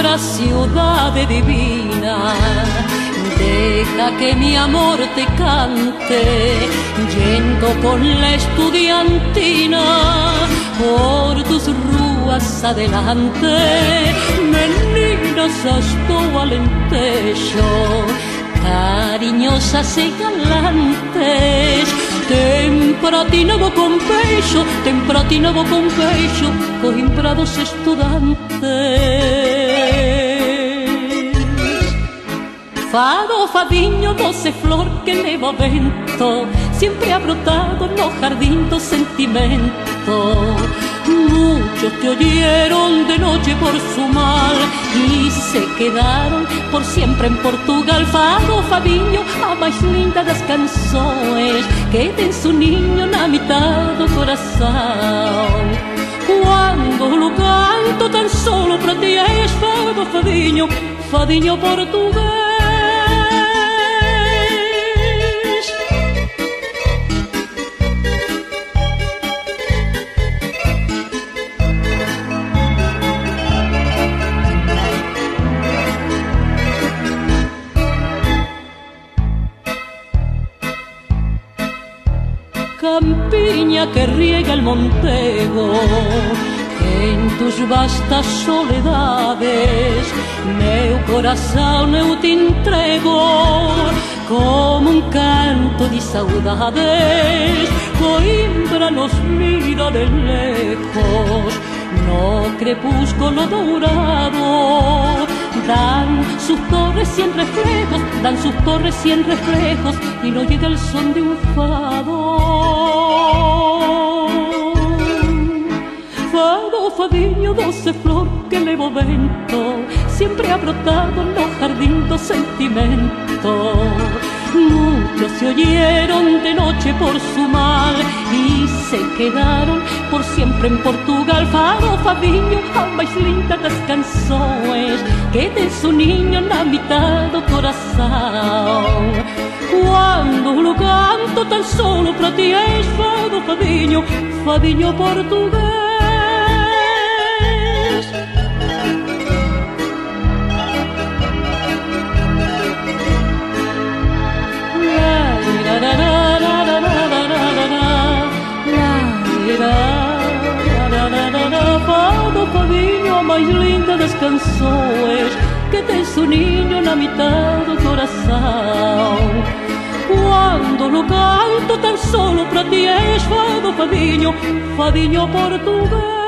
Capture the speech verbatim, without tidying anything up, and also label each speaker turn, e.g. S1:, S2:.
S1: nuestra ciudad divina. Deja que mi amor te cante, yendo con la estudiantina por tus ruas adelante. Meninas hasta Alentejo, cariñosas e galantes, tempratinavo con peixo, tempratinavo con peixo, coimprados estudantes. Fado, fadiño, doce flor que leva vento, siempre ha brotado no jardín do sentimento. Muchos te oyeron de noche por su mal y se quedaron por siempre en Portugal. Fado, fadiño, a máis linda das canções que ten su niño na mitad do corazón. Cuando lo canto tan solo para ti es fado, fadiño, fadiño portugués. Campiña que riega el montego, en tus vastas soledades, meu corazón eu te entrego como un canto de saudades. Coimbra nos mira de lejos, no crepúsculo dorado, dan sus torres cien reflejos, dan sus torres cien reflejos, y no llega el son de un fado. Fado, fadiño, doce flor que levo vento, siempre ha brotado no jardín do sentimento. Muchos se oyeron de noche por su mal y se quedaron por siempre en Portugal. Fado, fadiño, a máis linda das canções que ten su niño na mitad do corazón. Cuando lo canto tan solo para ti es fado, fadiño, fadiño portugués. Fado, fadiño, a máis linda das canções que ten su niño na mitad do corazón. Cuando lo canto tan solo para ti es fado, fadiño, fadiño portugués.